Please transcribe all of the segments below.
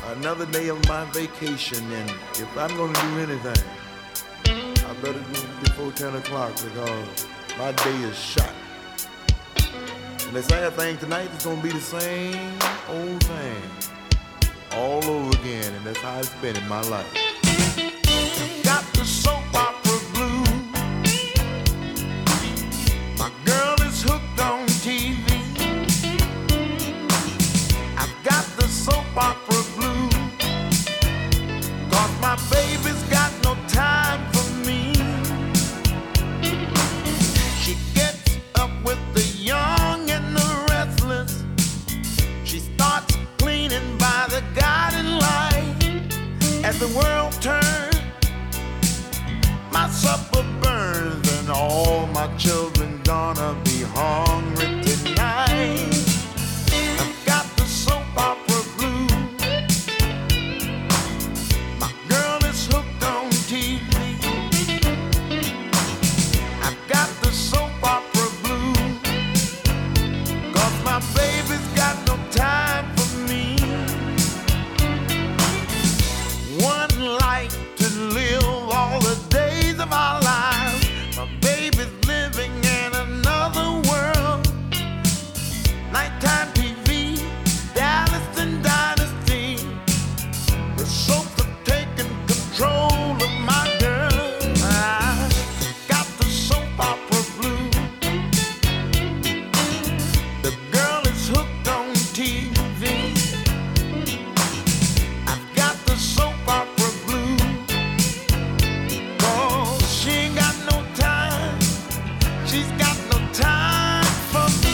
another day of my vacation, and if I'm gonna do anything, I better do it before 10 o'clock because my day is shot. And the sad thing tonight is gonna be the same old thing all over again, and that's how it's been in my life. Got the soap opera blues. My girl is hooked on TV. I've got the soap opera blues, 'cause my baby's got no time for me. She gets up with the young and the restless. She starts cleaning by the guiding light. As the world turns, my supper burns, and all my children gonna be hungry tonight. I've got the soap opera blues. My girl is hooked on TV. I've got the soap opera blues, 'cause my baby's got no time for me. One life to live all the days of our lives. My baby's living in another world. Nighttime TV, Dallas and Dynasty. The soaps have taken control of my girl. I got the soap opera blues. The girl is hooked on TV. I've got the soap opera blues, 'cause she ain't got no time. She's got no time for me.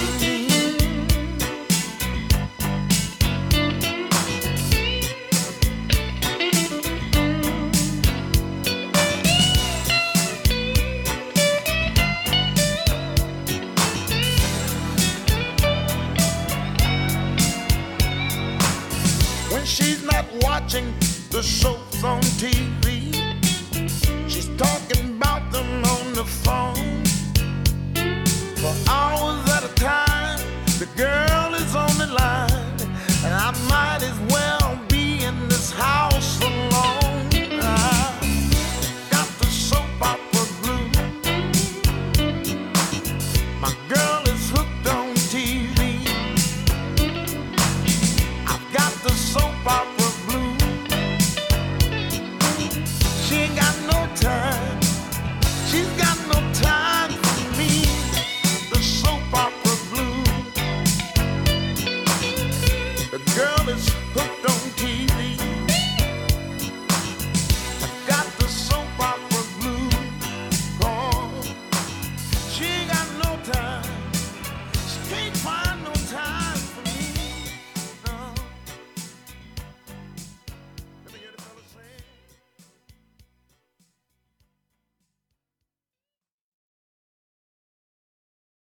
When she's not watching the soaps on TV, she's talking about them on the phone. For hours at a time, the girl is on the line, and I might as well